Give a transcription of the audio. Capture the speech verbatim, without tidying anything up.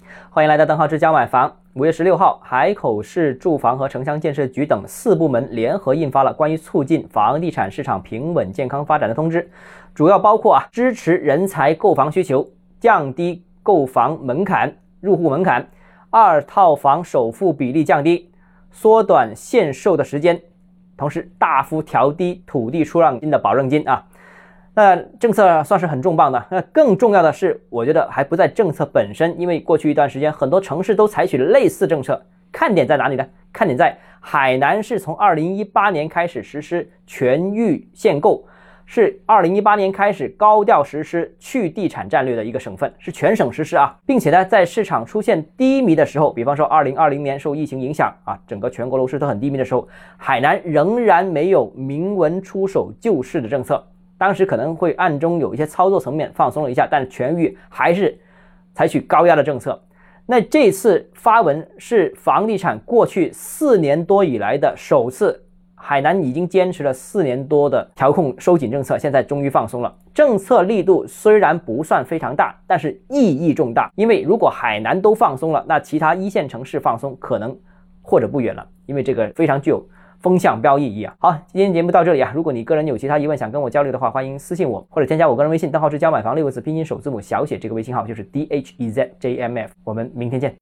欢迎来到邓浩之家买房。五月十六号，海口市住房和城乡建设局等四部门联合印发了关于促进房地产市场平稳健康发展的通知，主要包括啊支持人才购房需求，降低购房门槛、入户门槛，二套房首付比例降低，缩短限售的时间，同时大幅调低土地出让金的保证金啊。那政策算是很重磅的，那更重要的是，我觉得还不在政策本身，因为过去一段时间，很多城市都采取了类似政策。看点在哪里呢？看点在海南是从二零一八年开始实施全域限购，是二零一八年开始高调实施去地产战略的一个省份，是全省实施啊，并且呢，在市场出现低迷的时候，比方说二零二零年受疫情影响啊，整个全国楼市都很低迷的时候，海南仍然没有明文出手救市的政策。当时可能会暗中有一些操作层面放松了一下，但全域还是采取高压的政策。那这次发文是房地产过去四年多以来的首次，海南已经坚持了四年多的调控收紧政策，现在终于放松了。政策力度虽然不算非常大，但是意义重大，因为如果海南都放松了，那其他一线城市放松可能或者不远了，因为这个非常具有风向标意义啊。好，今天节目到这里啊。如果你个人有其他疑问想跟我交流的话，欢迎私信我，或者添加我个人微信邓浩之教买房六个字拼音首字母小写，这个微信号就是 D H E Z J M F。我们明天见。